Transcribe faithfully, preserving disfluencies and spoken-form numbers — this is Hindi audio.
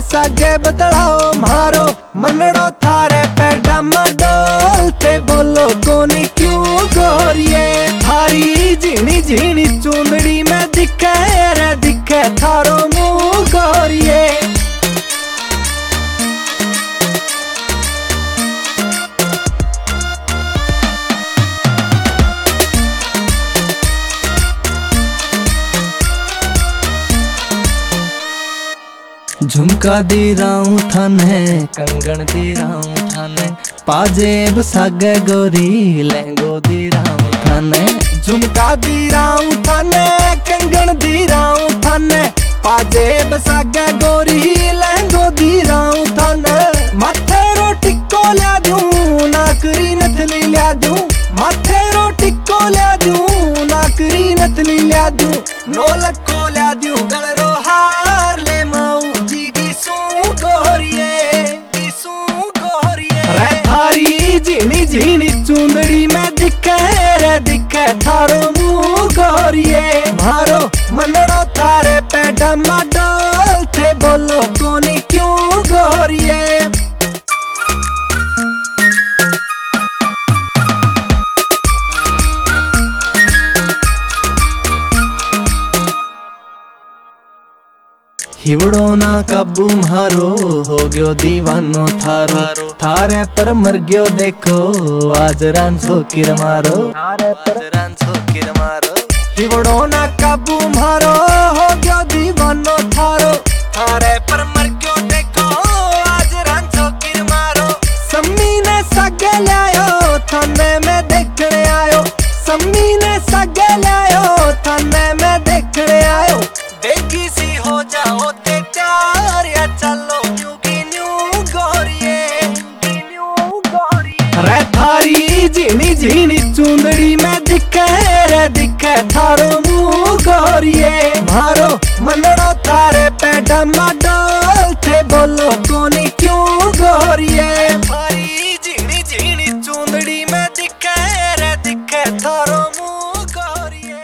सागे बदलाओ मारो मनड़ो थारे पे डमाडोल ते बोलो कोनी क्यों गोरिए थारी झीनी झीनी चुंदड़ी में दिखे रे दिखे थारो मुंह गोरिए। झुमका दी राऊं थाने कंगन दी राऊं थाने पाजेब सागे गोरी लहंगो दी राऊं थाने झुमका दी राऊं थाने कंगन दी राऊं थाने पाजेब सागे गोरी लहंगो दी राऊं थाने माथे रो टिक्को ल्या दूं नाकरी नथली ल्या दूं माथे रो टिक्को ल्या दूं नाकरी नथली ल्या दूं नोलक को ल्या दूं गलरो हार ले माऊ झीनी झीनी चुंदड़ी में दिखे रे दिखे थारो मुंह गोरिए मारो मनड़ो थारे पे डमाडोल थे बोलो कोनी क्यों गोरिए। हिवड़ो ना काबू मारो हो गयो दीवानो थारो थारे पर मर गयो देखो आज रांझो किर मारो थारे पर रांझो किर मारो हिवड़ो ना काबू मारो हो गयो दीवानो थारो थारे पर मर गयो देखो आज रांझो किर मारो सम्मी ने सागे लायो थाने में देखने आयो सम्मी ने सागे लायो थाने में देखने आयो देखी सी हो जाओ ते प्यार या चलो न्यू की न्यू गोरिए न्यू गोरिए रे थारी झीनी झीनी चुंदड़ी में दिखे रे दिखे थारो मुंह गोरिए मारो मनड़ो थारे पे डमा